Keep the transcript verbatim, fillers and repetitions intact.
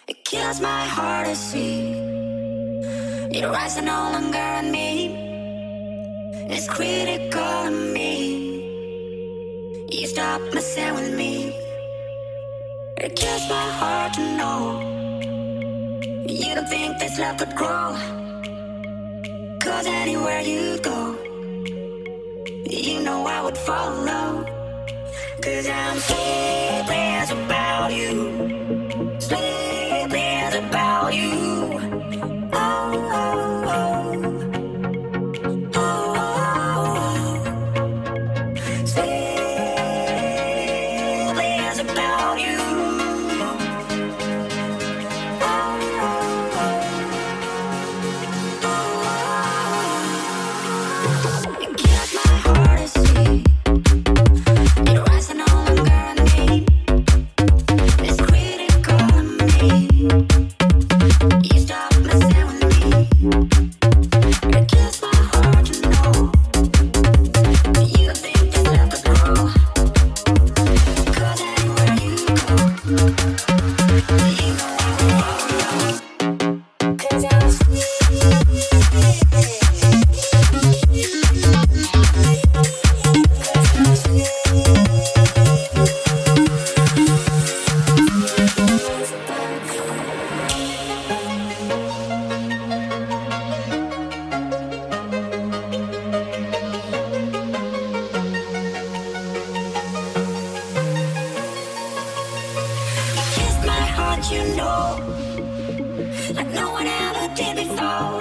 It kills my heart to see it rising no longer on me. It's critical of me. You stop messing with me. It kills my heart to know you don't think this love could grow. Cause anywhere you go, you know I would follow. Cause I'm sleepless about you. Sleepless about you. Oh, oh, oh. Oh, oh, oh. Sleepless about you. Oh, oh, oh. It kills my heart to see it rising no longer on me. It's critical of me. You stop messing with me. It kills my heart to know you think this love could grow. Cause anywhere you go, you know I will follow. Cause I'm kiss my heart, you know, like no one ever did before.